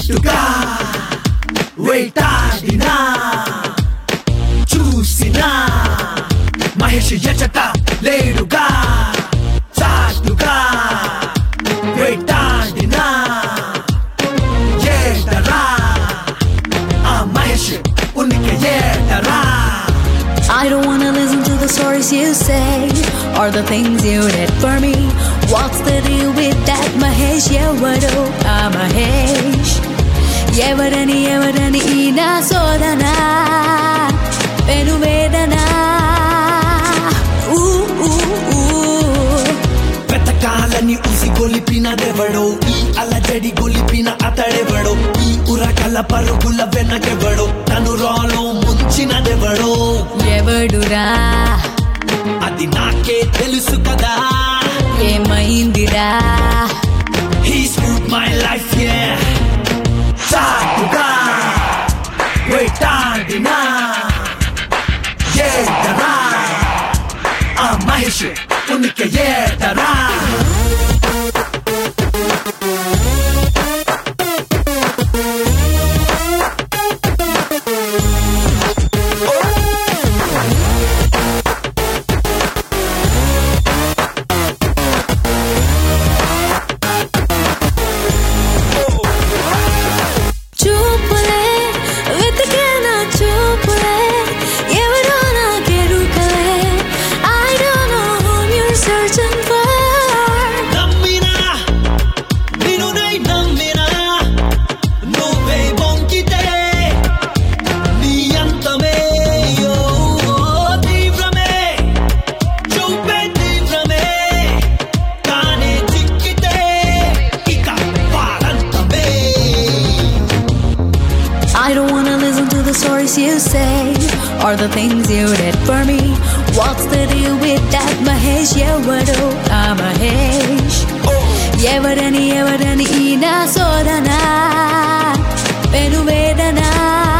చాటుగా వేటాడినా చూసినా మహేష్ ఎచట లేడుగా చాటుగా వేటాడినా ఏటరా ఆ మహేష్ ఉనికి ఏటరా. I don't wanna listen to the stories you say or the things you did for me. What's the deal with that Mahesh? Evadu aa Mahesh, evadani ee sodana penu vedana. వెతకాలని ఉసి గొలిపినదెవడో, ఈ అలజడి గొలిపిన అతడెవడో, ఈ ఉరకల పరుగుల వెనకెవడో, తను రాలో ముంచినదెవడో. ఎవడురా అది నాకే తెలుసు కదా, ఏమైందిరా. He screwed my life, yeah. చాటుగా వేటాడినా ఏటరా ఆ మహేష్ ఉనికి ఏటరా. చూపులే వెతికేనా చూపులే, ఎవరో నాకెరుకలే. I don't know whom you're searching for. నమ్మినా నిన్నునై నమ్మినా నువ్వే బొంకితే నీ అంతమే యో తీవ్రమే చూపే తీవ్రమే, కానే చిక్కితే ఇక వాడంతమే. I don't wanna listen to the stories you say or the things you did for me. What's the deal with that Mahesh? Evadu aa Mahesh, evadani ee sodana penu vedana.